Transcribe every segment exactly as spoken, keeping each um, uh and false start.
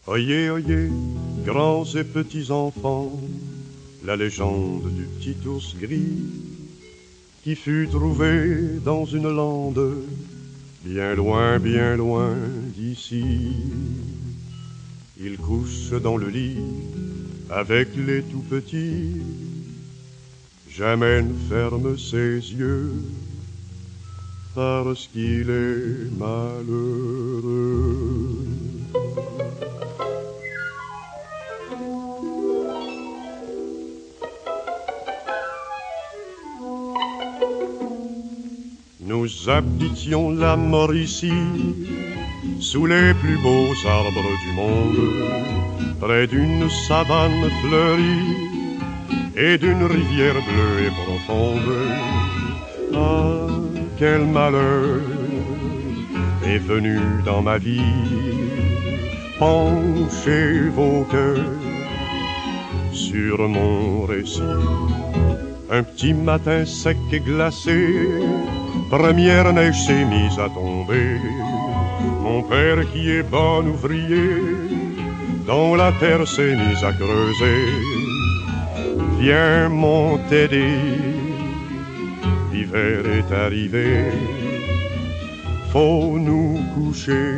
Oyez, oyez, grands et petits enfants, la légende du petit ours gris qui fut trouvé dans une lande bien loin, bien loin d'ici. Il couche dans le lit avec les tout petits, jamais ne ferme ses yeux parce qu'il est malheureux. Nous habitions la Mauricie, sous les plus beaux arbres du monde, près d'une savane fleurie et d'une rivière bleue et profonde. Ah, quel malheur est venu dans ma vie, penchez vos cœurs sur mon récit. Un petit matin sec et glacé, première neige s'est mise à tomber. Mon père qui est bon ouvrier, dans la terre s'est mis à creuser. Viens mon Teddy, l'hiver est arrivé, faut nous coucher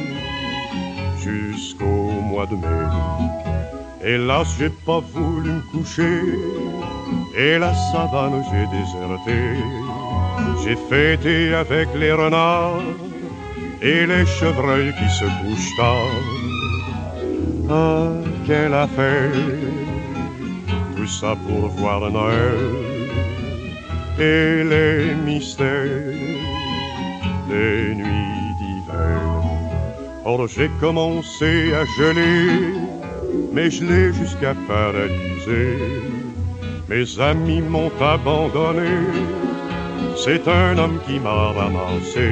jusqu'au mois de mai. Hélas, j'ai pas voulu me coucher, et la savane j'ai déserté. J'ai fêté avec les renards et les chevreuils qui se couchent tard. Ah, quelle affaire, tout ça pour voir Noël et les mystères des nuits d'hiver. Or j'ai commencé à geler, mais gelé jusqu'à paralyser. Mes amis m'ont abandonné, c'est un homme qui m'a ramassé.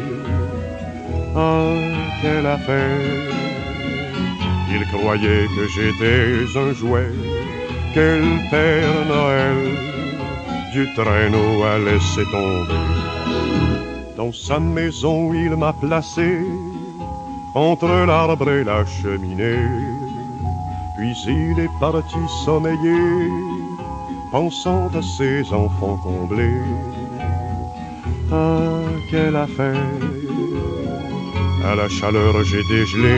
Ah, quelle affaire! Il croyait que j'étais un jouet, quel Père Noël du traîneau a laissé tomber. Dans sa maison il m'a placé entre l'arbre et la cheminée. Puis il est parti sommeiller, pensant à ses enfants comblés. Ah, quelle affaire! À la chaleur j'ai dégelé.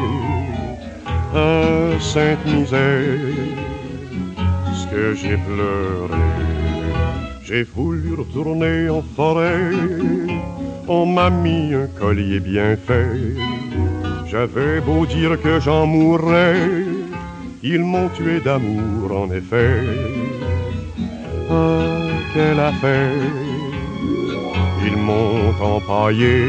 Ah, sainte misère, ce que j'ai pleuré. J'ai voulu retourner en forêt, on m'a mis un collier bien fait. J'avais beau dire que j'en mourrais, ils m'ont tué d'amour en effet. Ah, quelle affaire! Ils m'ont empaillé,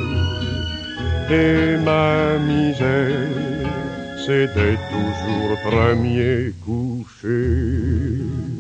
et ma misère, c'est d'être toujours premier couché.